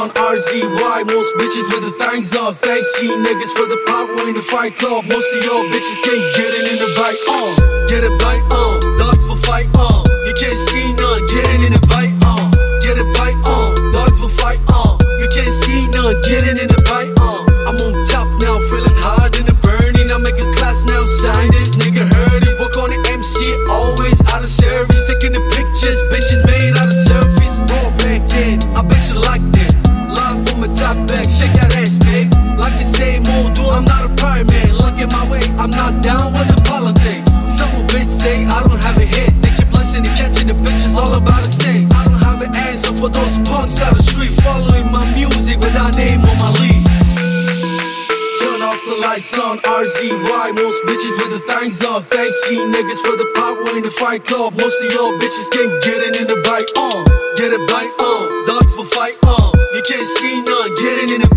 on RZY. Most bitches with the things on. Thanks G niggas for the power in the fight club. Most of y'all bitches can't get it in the bite on. Get it bite on, dogs will fight on. You can't see none, get it in the bite on. Get it bite on, dogs will fight on. You can't see none, get it in the bite on. I'm on top now, feeling hard in the burning. I make a class now, sign this nigga heard it. Work on the MC, always out of service. Taking the pictures, bitches made out of surface. Roll back in, I bet you like that. Live from my top back, shake that ass, babe. Like you say, more do, I'm not a pirate man. Look at my way, I'm not down with the politics. Some bitch say I don't have a hit. They keep listening and catching the bitches all about the same. I don't have an answer for those punks out the street, following my music without name on my lead. Turn off the lights on RZY. Most bitches with the things on. Thanks G niggas for the power in the fight club. Most of y'all bitches can't get it in the bite on. Get it bite on, dogs will fight on. You can't see none, get it in the